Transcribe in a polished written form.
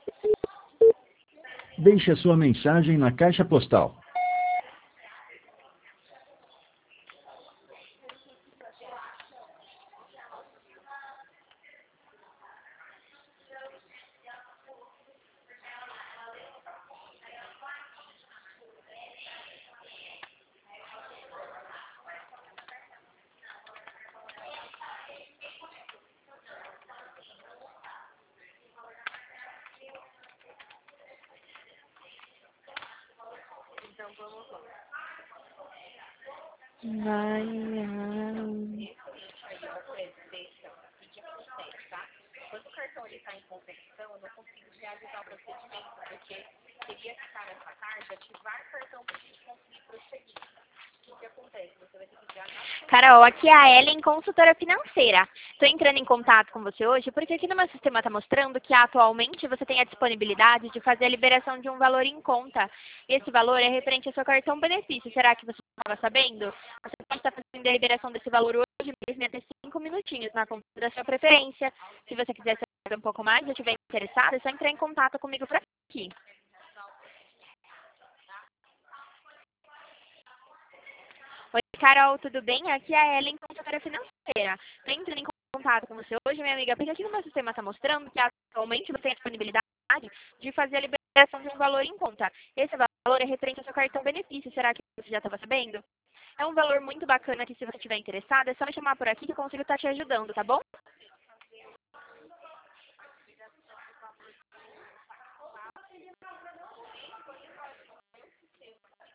Deixe a sua mensagem na caixa postal. Então vamos lá. Vai. Aí você deixa pedir consente, tá? Quando o cartão está em conversão, eu não consigo realizar o procedimento, porque teria que estar nessa carta, ativar o cartão para a gente conseguir prosseguir. O que acontece? Você vai ter que enviar na... Carol, aqui é a Ellen, consultora financeira. Estou entrando em contato com você hoje porque aqui no meu sistema está mostrando que atualmente você tem a disponibilidade de fazer a liberação de um valor em conta. Esse valor é referente ao seu cartão benefício. Será que você estava sabendo? Você pode estar fazendo a liberação desse valor hoje mesmo em até 5 minutinhos na conta da sua preferência. Se você quiser saber um pouco mais ou estiver interessado, é só entrar em contato comigo por aqui. Oi, Carol, tudo bem? Aqui é a Ellen, consultora financeira. Estou entrando em contato com você hoje, minha amiga, porque aqui no meu sistema está mostrando que atualmente você tem a disponibilidade de fazer a liberação de um valor em conta. Esse valor é referente ao seu cartão benefício. Será que você já estava sabendo? É um valor muito bacana que, se você estiver interessado, é só me chamar por aqui que eu consigo estar te ajudando, tá bom?